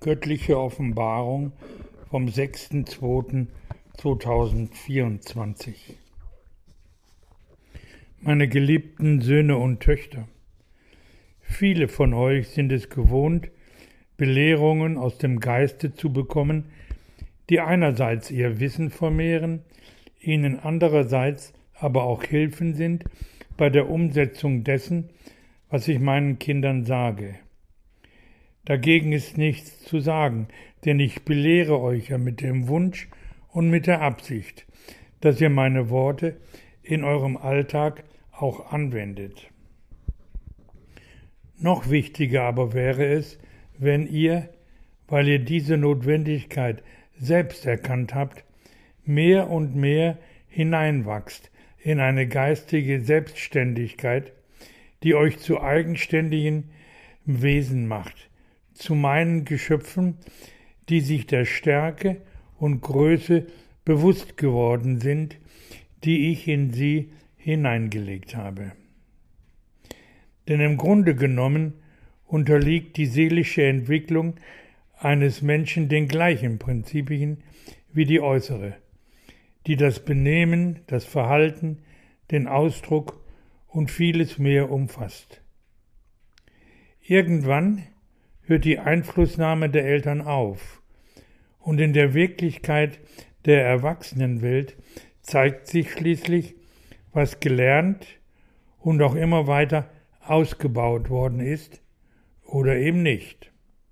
Göttliche Offenbarung vom 6.2.2024. Meine geliebten Söhne und Töchter, viele von euch sind es gewohnt, Belehrungen aus dem Geiste zu bekommen, die einerseits ihr Wissen vermehren, ihnen andererseits aber auch Hilfen sind bei der Umsetzung dessen, was ich meinen Kindern sage. Dagegen ist nichts zu sagen, denn ich belehre euch ja mit dem Wunsch und mit der Absicht, dass ihr meine Worte in eurem Alltag auch anwendet. Noch wichtiger aber wäre es, wenn ihr, weil ihr diese Notwendigkeit selbst erkannt habt, mehr und mehr hineinwachst in eine geistige Selbstständigkeit, die euch zu eigenständigen Wesen macht, zu meinen Geschöpfen, die sich der Stärke und Größe bewusst geworden sind, die ich in sie hineingelegt habe. Denn im Grunde genommen unterliegt die seelische Entwicklung eines Menschen den gleichen Prinzipien wie die äußere, die das Benehmen, das Verhalten, den Ausdruck und vieles mehr umfasst. Irgendwann hört die Einflussnahme der Eltern auf und in der Wirklichkeit der Erwachsenenwelt zeigt sich schließlich, was gelernt und auch immer weiter ausgebaut worden ist oder eben nicht.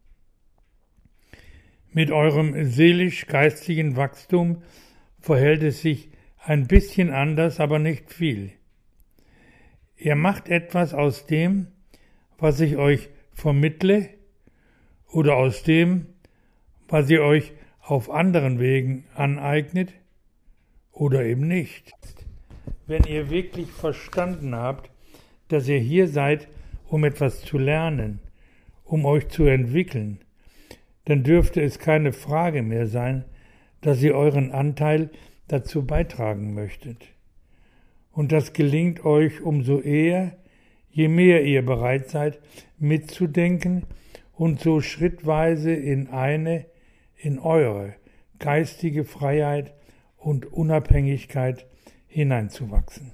Mit eurem seelisch-geistigen Wachstum verhält es sich ein bisschen anders, aber nicht viel. Ihr macht etwas aus dem, was ich euch vermittle, oder aus dem, was ihr euch auf anderen Wegen aneignet, oder eben nicht. Wenn ihr wirklich verstanden habt, dass ihr hier seid, um etwas zu lernen, um euch zu entwickeln, dann dürfte es keine Frage mehr sein, dass ihr euren Anteil dazu beitragen möchtet. Und das gelingt euch umso eher, je mehr ihr bereit seid, mitzudenken und so schrittweise in eure geistige Freiheit und Unabhängigkeit hineinzuwachsen.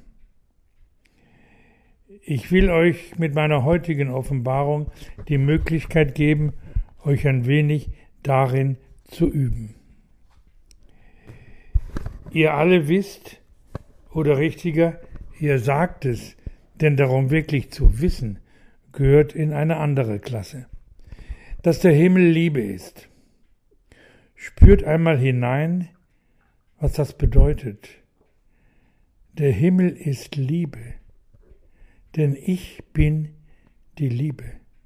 Ich will euch mit meiner heutigen Offenbarung die Möglichkeit geben, euch ein wenig darin zu üben. Ihr alle wisst, oder richtiger, ihr sagt es, denn darum wirklich zu wissen, gehört in eine andere Klasse, dass der Himmel Liebe ist. Spürt einmal hinein, was das bedeutet. Der Himmel ist Liebe, denn ich bin die Liebe.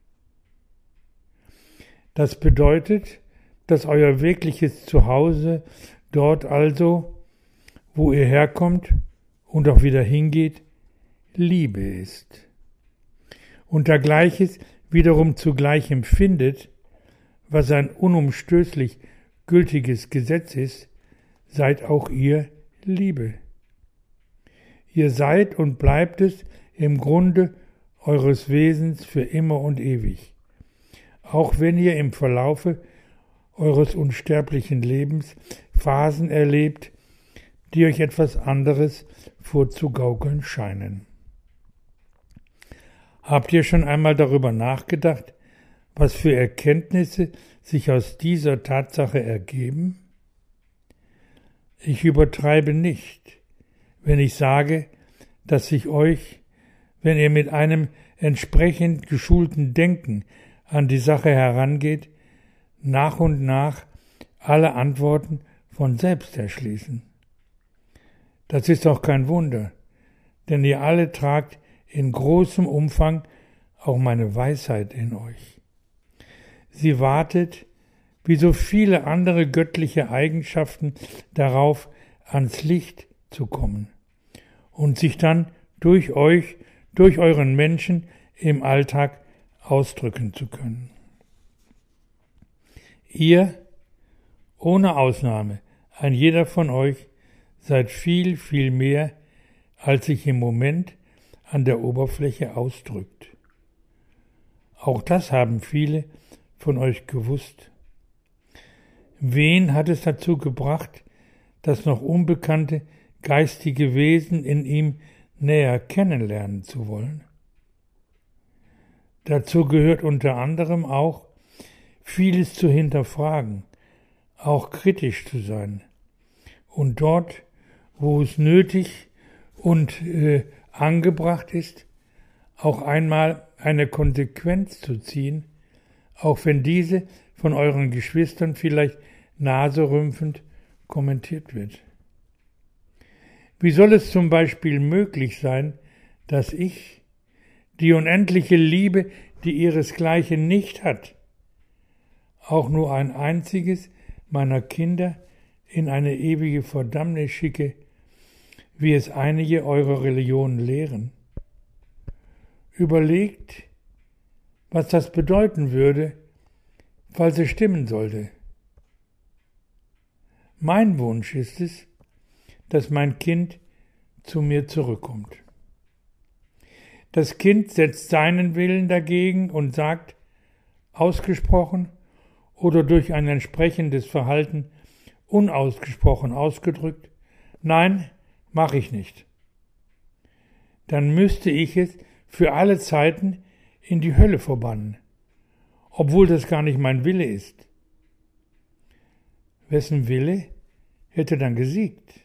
Das bedeutet, dass euer wirkliches Zuhause, dort also, wo ihr herkommt und auch wieder hingeht, Liebe ist. Und da Gleiches wiederum zugleich empfindet, was ein unumstößlich gültiges Gesetz ist, seid auch ihr Liebe. Ihr seid und bleibt es im Grunde eures Wesens für immer und ewig, auch wenn ihr im Verlaufe eures unsterblichen Lebens Phasen erlebt, die euch etwas anderes vorzugaukeln scheinen. Habt ihr schon einmal darüber nachgedacht, was für Erkenntnisse sich aus dieser Tatsache ergeben? Ich übertreibe nicht, wenn ich sage, dass sich euch, wenn ihr mit einem entsprechend geschulten Denken an die Sache herangeht, nach und nach alle Antworten von selbst erschließen. Das ist auch kein Wunder, denn ihr alle tragt in großem Umfang auch meine Weisheit in euch. Sie wartet, wie so viele andere göttliche Eigenschaften, darauf, ans Licht zu kommen und sich dann durch euch, durch euren Menschen im Alltag ausdrücken zu können. Ihr, ohne Ausnahme, ein jeder von euch, seid viel, viel mehr, als sich im Moment an der Oberfläche ausdrückt. Auch das haben viele von euch gewusst Wen hat es dazu gebracht, das noch unbekannte geistige Wesen in ihm näher kennenlernen zu wollen? Dazu gehört unter anderem auch, vieles zu hinterfragen, auch kritisch zu sein und dort, wo es nötig und angebracht ist, auch einmal eine Konsequenz zu ziehen, auch wenn diese von euren Geschwistern vielleicht naserümpfend kommentiert wird. Wie soll es zum Beispiel möglich sein, dass ich, die unendliche Liebe, die ihresgleichen nicht hat, auch nur ein einziges meiner Kinder in eine ewige Verdammnis schicke, wie es einige eurer Religionen lehren? Überlegt, was das bedeuten würde, falls es stimmen sollte. Mein Wunsch ist es, dass mein Kind zu mir zurückkommt. Das Kind setzt seinen Willen dagegen und sagt, ausgesprochen oder durch ein entsprechendes Verhalten unausgesprochen ausgedrückt, nein, mache ich nicht. Dann müsste ich es für alle Zeiten in die Hölle verbannen, obwohl das gar nicht mein Wille ist. Wessen Wille hätte dann gesiegt?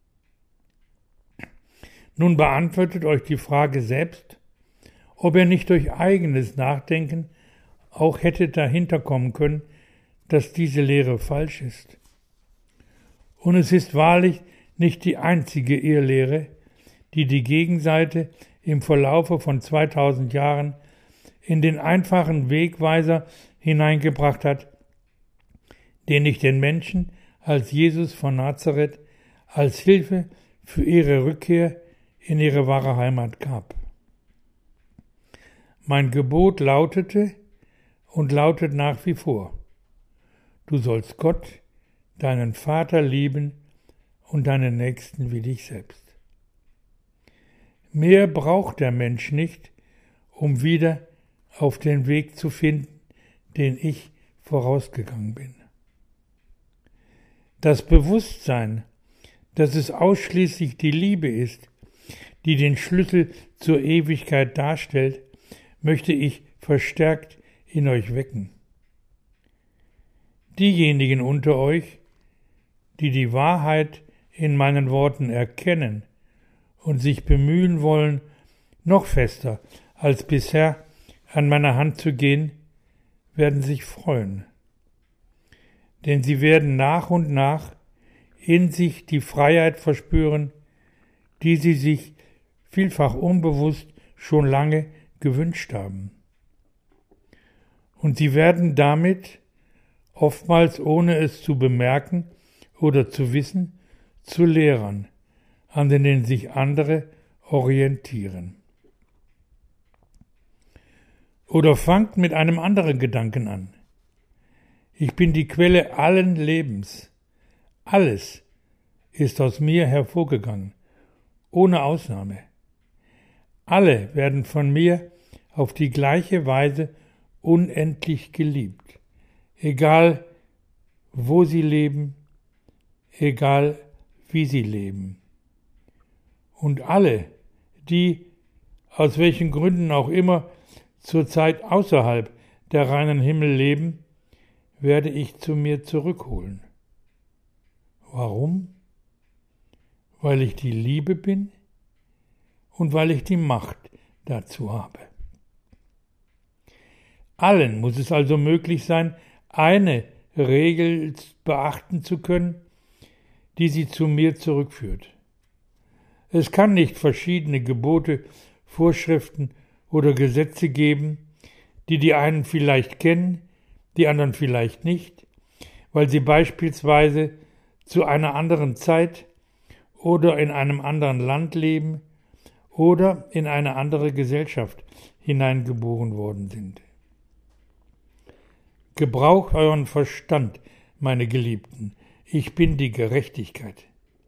Nun beantwortet euch die Frage selbst, ob ihr nicht durch eigenes Nachdenken auch hätte dahinter kommen können, dass diese Lehre falsch ist. Und es ist wahrlich nicht die einzige Irrlehre, die die Gegenseite im Verlaufe von 2000 Jahren in den einfachen Wegweiser hineingebracht hat, den ich den Menschen als Jesus von Nazareth als Hilfe für ihre Rückkehr in ihre wahre Heimat gab. Mein Gebot lautete und lautet nach wie vor: Du sollst Gott, deinen Vater lieben und deinen Nächsten wie dich selbst. Mehr braucht der Mensch nicht, um wieder auf den Weg zu finden, den ich vorausgegangen bin. Das Bewusstsein, dass es ausschließlich die Liebe ist, die den Schlüssel zur Ewigkeit darstellt, möchte ich verstärkt in euch wecken. Diejenigen unter euch, die die Wahrheit in meinen Worten erkennen und sich bemühen wollen, noch fester als bisher an meiner Hand zu gehen, werden sich freuen. Denn sie werden nach und nach in sich die Freiheit verspüren, die sie sich vielfach unbewusst schon lange gewünscht haben. Und sie werden damit, oftmals ohne es zu bemerken oder zu wissen, zu Lehrern, an denen sich andere orientieren. Oder fangt mit einem anderen Gedanken an. Ich bin die Quelle allen Lebens. Alles ist aus mir hervorgegangen, ohne Ausnahme. Alle werden von mir auf die gleiche Weise unendlich geliebt, egal wo sie leben, egal wie sie leben. Und alle, die, aus welchen Gründen auch immer, zurzeit außerhalb der reinen Himmel leben, werde ich zu mir zurückholen. Warum? Weil ich die Liebe bin und weil ich die Macht dazu habe. Allen muss es also möglich sein, eine Regel beachten zu können, die sie zu mir zurückführt. Es kann nicht verschiedene Gebote, Vorschriften oder Gesetze geben, die die einen vielleicht kennen, die anderen vielleicht nicht, weil sie beispielsweise zu einer anderen Zeit oder in einem anderen Land leben oder in eine andere Gesellschaft hineingeboren worden sind. Gebraucht euren Verstand, meine Geliebten, ich bin die Gerechtigkeit.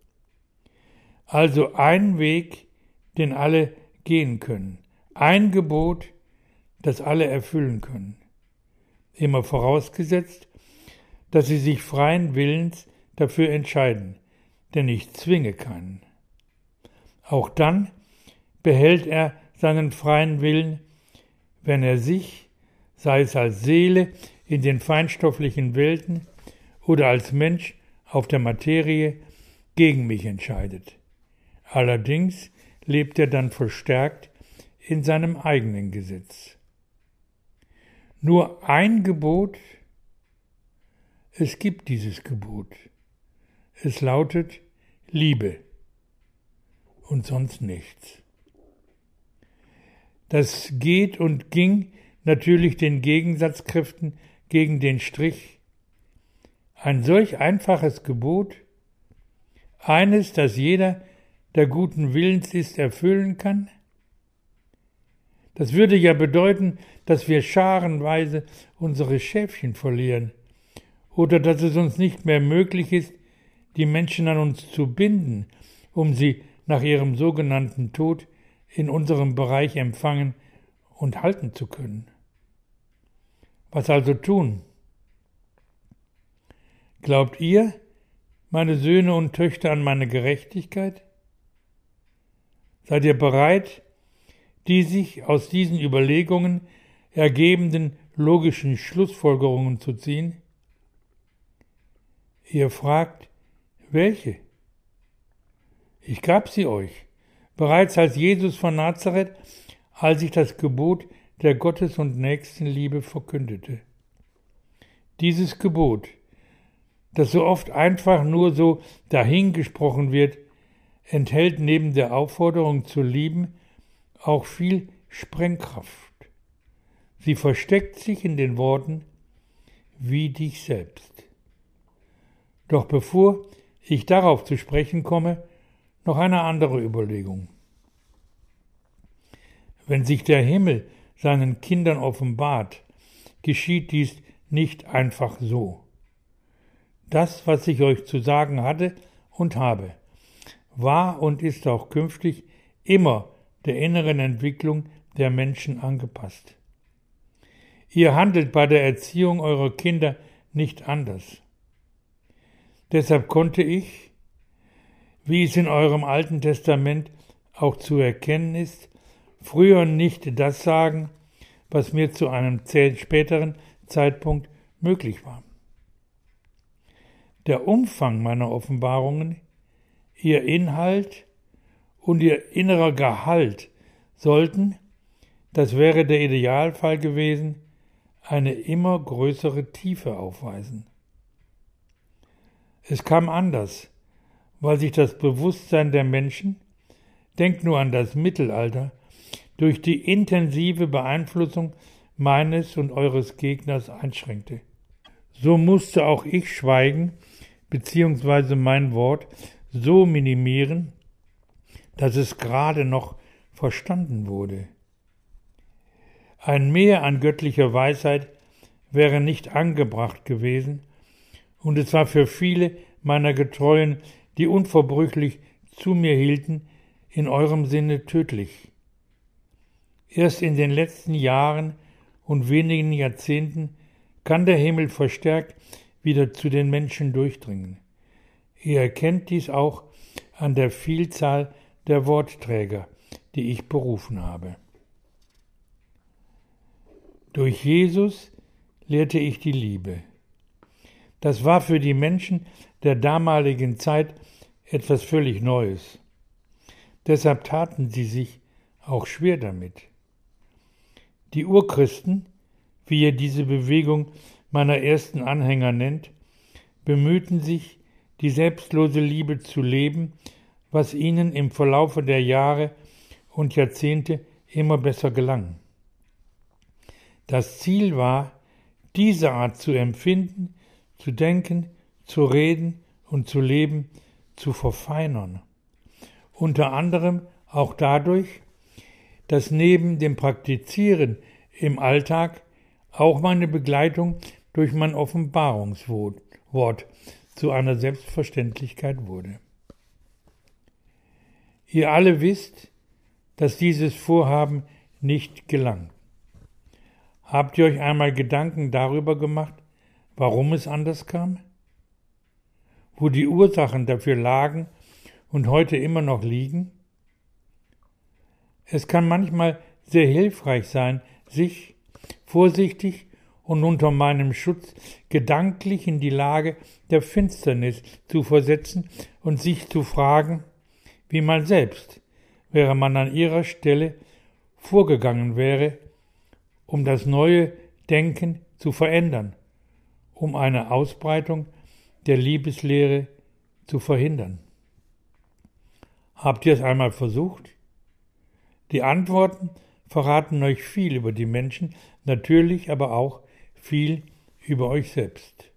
Also ein Weg, den alle gehen können, ein Gebot, das alle erfüllen können. Immer vorausgesetzt, dass sie sich freien Willens dafür entscheiden, denn ich zwinge keinen. Auch dann behält er seinen freien Willen, wenn er sich, sei es als Seele in den feinstofflichen Welten oder als Mensch auf der Materie, gegen mich entscheidet. Allerdings lebt er dann verstärkt in seinem eigenen Gesetz. Nur ein Gebot, es gibt dieses Gebot. Es lautet Liebe und sonst nichts. Das geht und ging natürlich den Gegensatzkräften gegen den Strich. Ein solch einfaches Gebot, eines, das jeder, der guten Willens ist, erfüllen kann? Das würde ja bedeuten, dass wir scharenweise unsere Schäfchen verlieren oder dass es uns nicht mehr möglich ist, die Menschen an uns zu binden, um sie nach ihrem sogenannten Tod in unserem Bereich empfangen und halten zu können. Was also tun? Glaubt ihr, meine Söhne und Töchter, an meine Gerechtigkeit? Seid ihr bereit, die sich aus diesen Überlegungen ergebenden logischen Schlussfolgerungen zu ziehen? Ihr fragt, welche? Ich gab sie euch, bereits als Jesus von Nazareth, als ich das Gebot der Gottes- und Nächstenliebe verkündete. Dieses Gebot, das so oft einfach nur so dahingesprochen wird, enthält neben der Aufforderung zu lieben auch viel Sprengkraft. Sie versteckt sich in den Worten wie dich selbst. Doch bevor ich darauf zu sprechen komme, noch eine andere Überlegung. Wenn sich der Himmel seinen Kindern offenbart, geschieht dies nicht einfach so. Das, was ich euch zu sagen hatte und habe, war und ist auch künftig immer der inneren Entwicklung der Menschen angepasst. Ihr handelt bei der Erziehung eurer Kinder nicht anders. Deshalb konnte ich, wie es in eurem Alten Testament auch zu erkennen ist, früher nicht das sagen, was mir zu einem späteren Zeitpunkt möglich war. Der Umfang meiner Offenbarungen, ihr Inhalt und ihr innerer Gehalt sollten, das wäre der Idealfall gewesen, eine immer größere Tiefe aufweisen. Es kam anders, weil sich das Bewusstsein der Menschen, denkt nur an das Mittelalter, durch die intensive Beeinflussung meines und eures Gegners einschränkte. So musste auch ich schweigen, beziehungsweise mein Wort so minimieren, dass es gerade noch verstanden wurde. Ein Mehr an göttlicher Weisheit wäre nicht angebracht gewesen, und es war für viele meiner Getreuen, die unverbrüchlich zu mir hielten, in eurem Sinne tödlich. Erst in den letzten Jahren und wenigen Jahrzehnten kann der Himmel verstärkt wieder zu den Menschen durchdringen. Ihr erkennt dies auch an der Vielzahl der Wortträger, die ich berufen habe. Durch Jesus lehrte ich die Liebe. Das war für die Menschen der damaligen Zeit etwas völlig Neues. Deshalb taten sie sich auch schwer damit. Die Urchristen, wie ihr diese Bewegung meiner ersten Anhänger nennt, bemühten sich, die selbstlose Liebe zu leben, was ihnen im Verlaufe der Jahre und Jahrzehnte immer besser gelang. Das Ziel war, diese Art zu empfinden, zu denken, zu reden und zu leben, zu verfeinern. Unter anderem auch dadurch, dass neben dem Praktizieren im Alltag auch meine Begleitung durch mein Offenbarungswort zu einer Selbstverständlichkeit wurde. Ihr alle wisst, dass dieses Vorhaben nicht gelang. Habt ihr euch einmal Gedanken darüber gemacht, warum es anders kam? Wo die Ursachen dafür lagen und heute immer noch liegen? Es kann manchmal sehr hilfreich sein, sich vorsichtig und unter meinem Schutz gedanklich in die Lage der Finsternis zu versetzen und sich zu fragen, wie man selbst, wäre man an ihrer Stelle vorgegangen wäre, um das neue Denken zu verändern, um eine Ausbreitung der Liebeslehre zu verhindern. Habt ihr es einmal versucht? Die Antworten verraten euch viel über die Menschen, natürlich aber auch viel über euch selbst.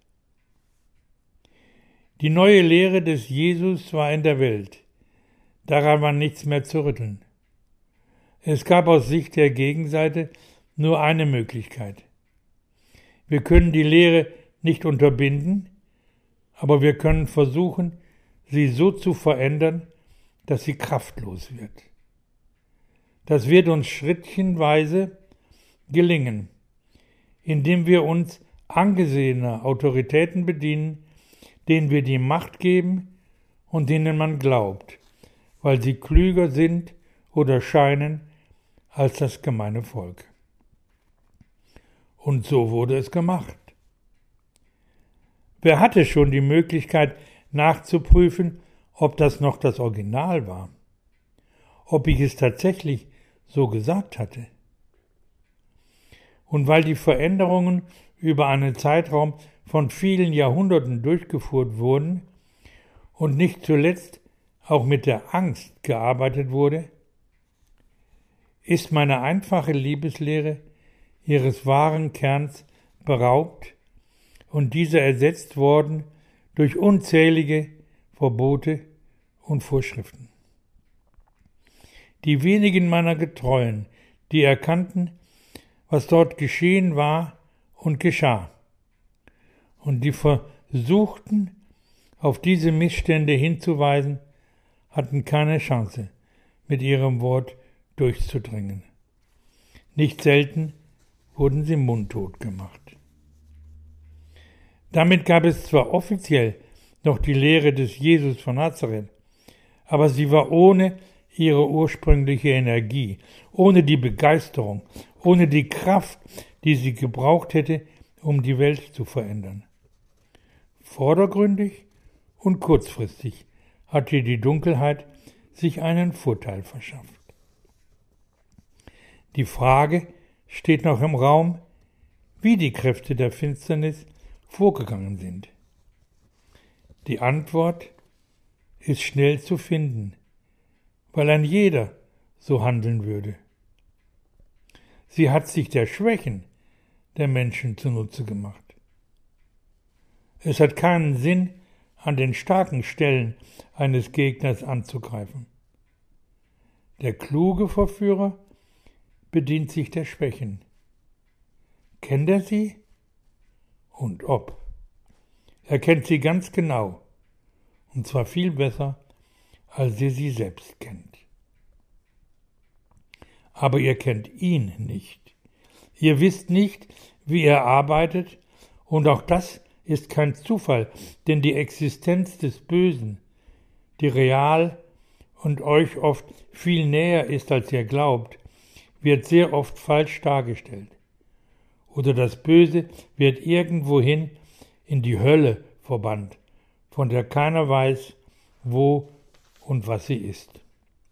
Die neue Lehre des Jesus war in der Welt. Daran war nichts mehr zu rütteln. Es gab aus Sicht der Gegenseite nur eine Möglichkeit. Wir können die Lehre nicht unterbinden, aber wir können versuchen, sie so zu verändern, dass sie kraftlos wird. Das wird uns schrittchenweise gelingen, indem wir uns angesehener Autoritäten bedienen, denen wir die Macht geben und denen man glaubt, weil sie klüger sind oder scheinen als das gemeine Volk. Und so wurde es gemacht. Wer hatte schon die Möglichkeit nachzuprüfen, ob das noch das Original war? Ob ich es tatsächlich so gesagt hatte? Und weil die Veränderungen über einen Zeitraum von vielen Jahrhunderten durchgeführt wurden und nicht zuletzt auch mit der Angst gearbeitet wurde, ist meine einfache Liebeslehre ihres wahren Kerns beraubt und diese ersetzt worden durch unzählige Verbote und Vorschriften. Die wenigen meiner Getreuen, die erkannten, was dort geschehen war und geschah, und die versuchten, auf diese Missstände hinzuweisen, hatten keine Chance, mit ihrem Wort durchzudringen. Nicht selten wurden sie mundtot gemacht. Damit gab es zwar offiziell noch die Lehre des Jesus von Nazareth, aber sie war ohne ihre ursprüngliche Energie, ohne die Begeisterung, ohne die Kraft, die sie gebraucht hätte, um die Welt zu verändern. Vordergründig und kurzfristig hatte die Dunkelheit sich einen Vorteil verschafft. Die Frage steht noch im Raum, wie die Kräfte der Finsternis vorgegangen sind. Die Antwort ist schnell zu finden, weil ein jeder so handeln würde. Sie hat sich der Schwächen der Menschen zunutze gemacht. Es hat keinen Sinn, an den starken Stellen eines Gegners anzugreifen. Der kluge Verführer bedient sich der Schwächen. Kennt er sie? Und ob? Er kennt sie ganz genau, und zwar viel besser, als ihr sie selbst kennt. Aber ihr kennt ihn nicht. Ihr wisst nicht, wie er arbeitet, und auch das ist kein Zufall, denn die Existenz des Bösen, die real und euch oft viel näher ist, als ihr glaubt, wird sehr oft falsch dargestellt. Oder das Böse wird irgendwohin in die Hölle verbannt, von der keiner weiß, wo und was sie ist.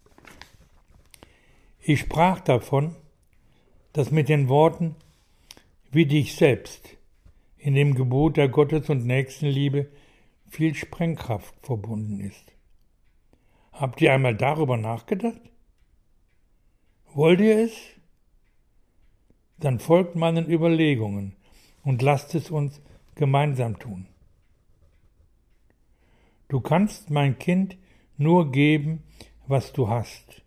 Ich sprach davon, dass mit den Worten wie dich selbst in dem Gebot der Gottes- und Nächstenliebe viel Sprengkraft verbunden ist. Habt ihr einmal darüber nachgedacht? Wollt ihr es? Dann folgt meinen Überlegungen und lasst es uns gemeinsam tun. Du kannst, mein Kind, nur geben, was du hast.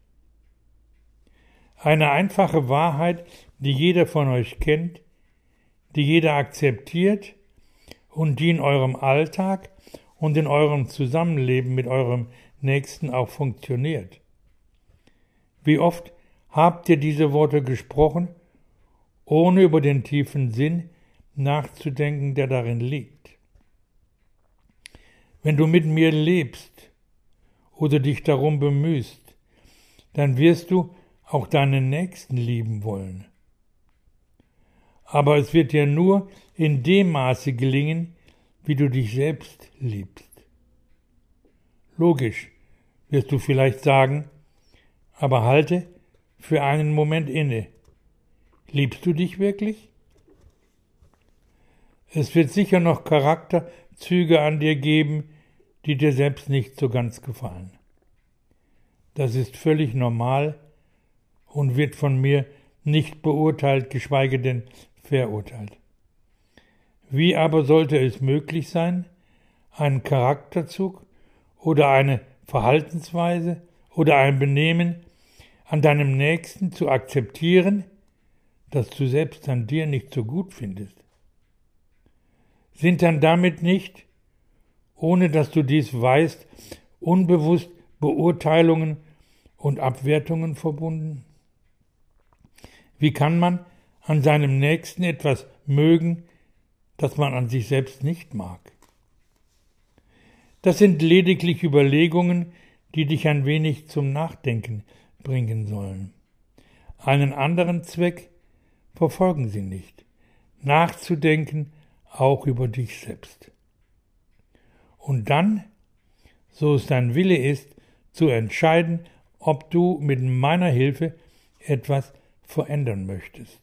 Eine einfache Wahrheit, die jeder von euch kennt, die jeder akzeptiert und die in eurem Alltag und in eurem Zusammenleben mit eurem Nächsten auch funktioniert. Wie oft habt ihr diese Worte gesprochen, ohne über den tiefen Sinn nachzudenken, der darin liegt. Wenn du mit mir lebst oder dich darum bemühst, dann wirst du auch deinen Nächsten lieben wollen. Aber es wird dir nur in dem Maße gelingen, wie du dich selbst liebst. Logisch, wirst du vielleicht sagen, aber halte für einen Moment inne. Liebst du dich wirklich? Es wird sicher noch Charakterzüge an dir geben, die dir selbst nicht so ganz gefallen. Das ist völlig normal und wird von mir nicht beurteilt, geschweige denn verurteilt. Wie aber sollte es möglich sein, einen Charakterzug oder eine Verhaltensweise oder ein Benehmen an deinem Nächsten zu akzeptieren, das du selbst an dir nicht so gut findest? Sind dann damit nicht, ohne dass du dies weißt, unbewusst Beurteilungen und Abwertungen verbunden? Wie kann man an seinem Nächsten etwas mögen, das man an sich selbst nicht mag? Das sind lediglich Überlegungen, die dich ein wenig zum Nachdenken bringen sollen. Einen anderen Zweck verfolgen sie nicht, nachzudenken auch über dich selbst. Und dann, so es dein Wille ist, zu entscheiden, ob du mit meiner Hilfe etwas verändern möchtest.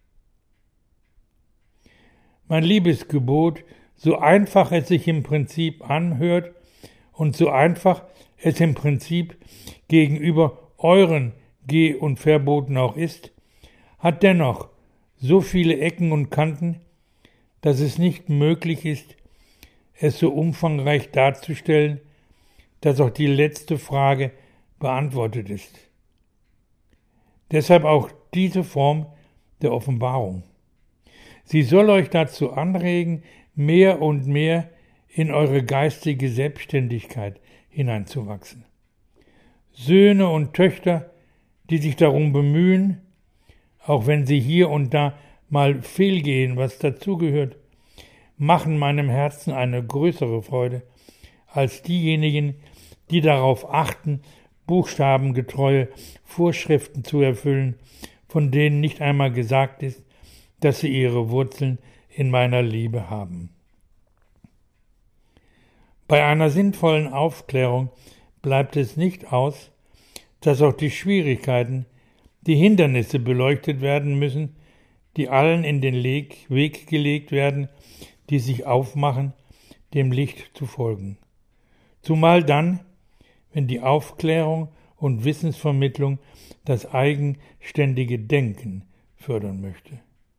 Mein Liebesgebot, so einfach es sich im Prinzip anhört und so einfach es im Prinzip gegenüber euren Geh- und Verboten auch ist, hat dennoch so viele Ecken und Kanten, dass es nicht möglich ist, es so umfangreich darzustellen, dass auch die letzte Frage beantwortet ist. Deshalb auch diese Form der Offenbarung. Sie soll euch dazu anregen, mehr und mehr in eure geistige Selbstständigkeit hineinzuwachsen. Söhne und Töchter, die sich darum bemühen, auch wenn sie hier und da mal fehlgehen, was dazugehört, machen meinem Herzen eine größere Freude als diejenigen, die darauf achten, buchstabengetreue Vorschriften zu erfüllen, von denen nicht einmal gesagt ist, dass sie ihre Wurzeln in meiner Liebe haben. Bei einer sinnvollen Aufklärung bleibt es nicht aus, dass auch die Schwierigkeiten, die Hindernisse beleuchtet werden müssen, die allen in den Weg gelegt werden, die sich aufmachen, dem Licht zu folgen. Zumal dann, wenn die Aufklärung und Wissensvermittlung das eigenständige Denken fördern möchte.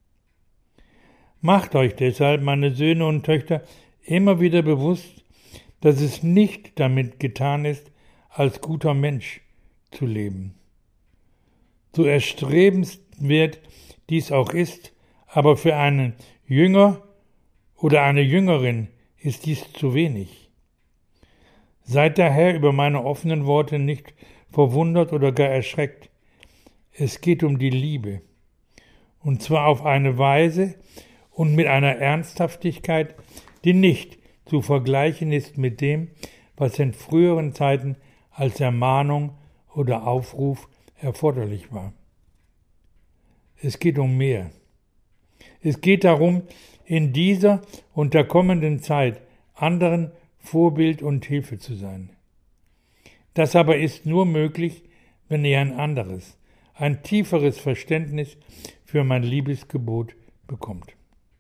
Macht euch deshalb, meine Söhne und Töchter, immer wieder bewusst, dass es nicht damit getan ist, als guter Mensch zu leben. So erstrebenswert dies auch ist, aber für einen Jünger oder eine Jüngerin ist dies zu wenig. Seid daher über meine offenen Worte nicht verwundert oder gar erschreckt. Es geht um die Liebe, und zwar auf eine Weise und mit einer Ernsthaftigkeit, die nicht zu vergleichen ist mit dem, was in früheren Zeiten als Ermahnung oder Aufruf erforderlich war. Es geht um mehr. Es geht darum, in dieser und der kommenden Zeit anderen Vorbild und Hilfe zu sein. Das aber ist nur möglich, wenn ihr ein anderes, ein tieferes Verständnis für mein Liebesgebot bekommt.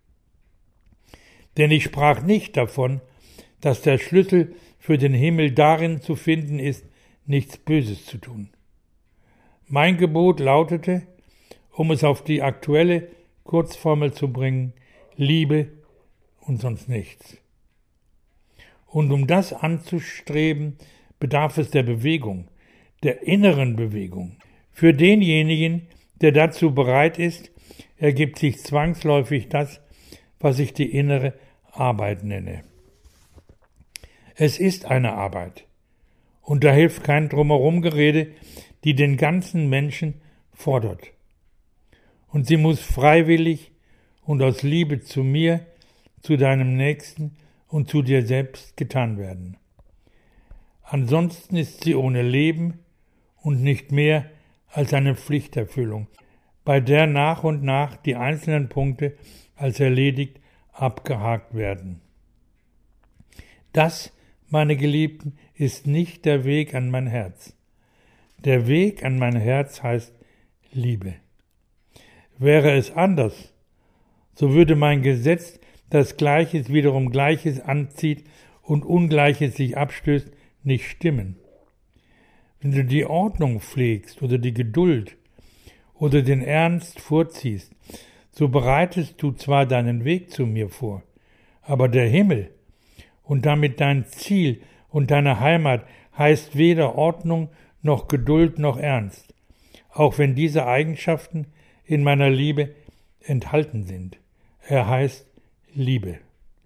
Denn ich sprach nicht davon, dass der Schlüssel für den Himmel darin zu finden ist, nichts Böses zu tun. Mein Gebot lautete, um es auf die aktuelle Kurzformel zu bringen, Liebe und sonst nichts. Und um das anzustreben, bedarf es der Bewegung, der inneren Bewegung. Für denjenigen, der dazu bereit ist, ergibt sich zwangsläufig das, was ich die innere Arbeit nenne. Es ist eine Arbeit, und da hilft kein Drumherumgerede, die den ganzen Menschen fordert. Und sie muss freiwillig und aus Liebe zu mir, zu deinem Nächsten und zu dir selbst getan werden. Ansonsten ist sie ohne Leben und nicht mehr als eine Pflichterfüllung, bei der nach und nach die einzelnen Punkte als erledigt abgehakt werden. Das, meine Geliebten, ist nicht der Weg an mein Herz. Der Weg an mein Herz heißt Liebe. Wäre es anders, so würde mein Gesetz, das Gleiches wiederum Gleiches anzieht und Ungleiches sich abstößt, nicht stimmen. Wenn du die Ordnung pflegst oder die Geduld oder den Ernst vorziehst, so bereitest du zwar deinen Weg zu mir vor, aber der Himmel und damit dein Ziel und deine Heimat heißt weder Ordnung noch Geduld noch Ernst, auch wenn diese Eigenschaften in meiner Liebe enthalten sind. Er heißt Liebe.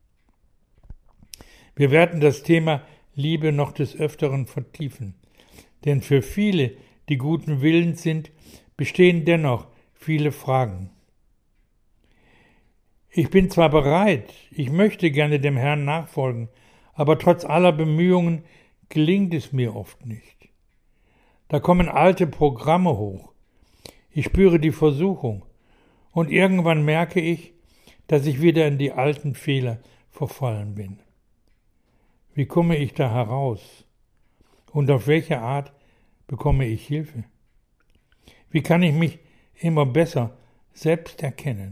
Wir werden das Thema Liebe noch des Öfteren vertiefen, denn für viele, die guten Willens sind, bestehen dennoch viele Fragen. Ich bin zwar bereit, ich möchte gerne dem Herrn nachfolgen, aber trotz aller Bemühungen gelingt es mir oft nicht. Da kommen alte Programme hoch. Ich spüre die Versuchung und irgendwann merke ich, dass ich wieder in die alten Fehler verfallen bin. Wie komme ich da heraus? Und auf welche Art bekomme ich Hilfe? Wie kann ich mich immer besser selbst erkennen?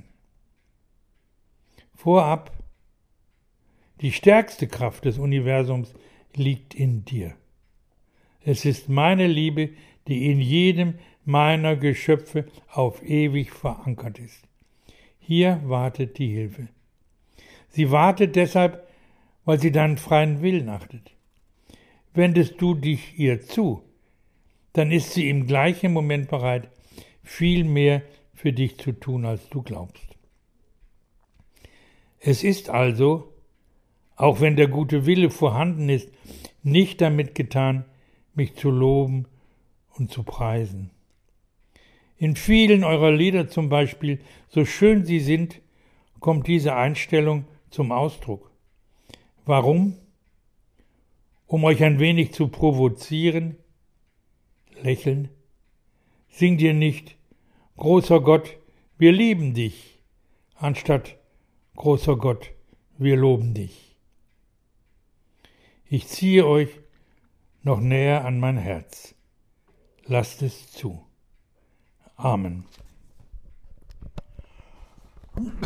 Vorab, die stärkste Kraft des Universums liegt in dir. Es ist meine Liebe, die in jedem meiner Geschöpfe auf ewig verankert ist. Hier wartet die Hilfe. Sie wartet deshalb, weil sie deinen freien Willen achtet. Wendest du dich ihr zu, dann ist sie im gleichen Moment bereit, viel mehr für dich zu tun, als du glaubst. Es ist also, auch wenn der gute Wille vorhanden ist, nicht damit getan, mich zu loben und zu preisen. In vielen eurer Lieder zum Beispiel, so schön sie sind, kommt diese Einstellung zum Ausdruck. Warum? Um euch ein wenig zu provozieren? Lächeln? Singt ihr nicht, großer Gott, wir lieben dich, anstatt großer Gott, wir loben dich. Ich ziehe euch noch näher an mein Herz. Lasst es zu. Amen.